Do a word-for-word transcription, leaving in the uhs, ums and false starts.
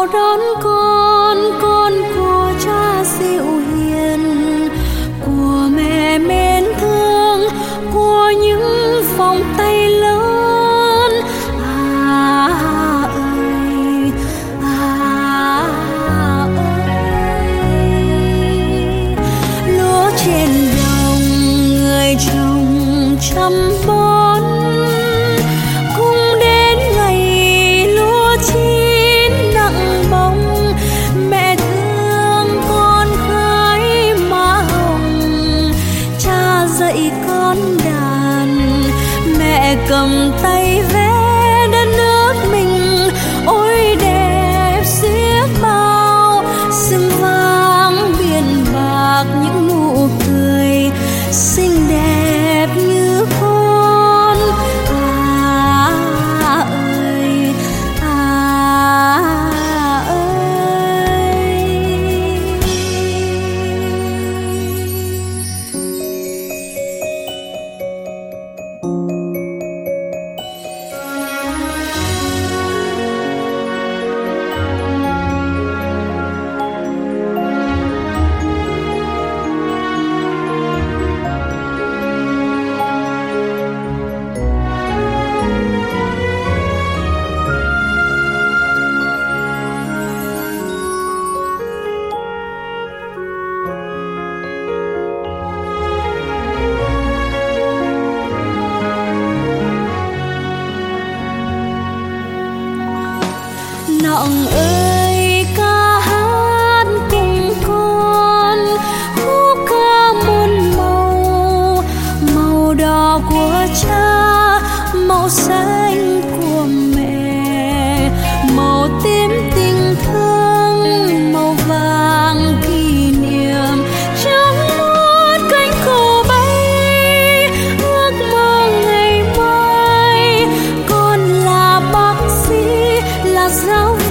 chào đón con, con của cha dịu hiền, của mẹ mến thương, của những vòng tay lớn. À ơi, à ơi, lúa trên đồng người trồng chăm bón, cùng đến ngày lúa chín nặng bông. Mẹ thương con gái má hồng, cha dạy con đàn, mẹ cầm tay vẽ đất nước mình. Ôi đẹp xiết bao, sương vang biển bạc những nụ cười xinh đẹp như con. À ơi, à ơi. Nọng ơi ca hát cùng con, khúc ca muôn màu, màu đỏ của cha, màu xanh của mẹ, màu tím tình thương, màu vàng kỷ niệm. Trong một cánh cổ bay, ước mơ ngày mai con là bác sĩ, là giáo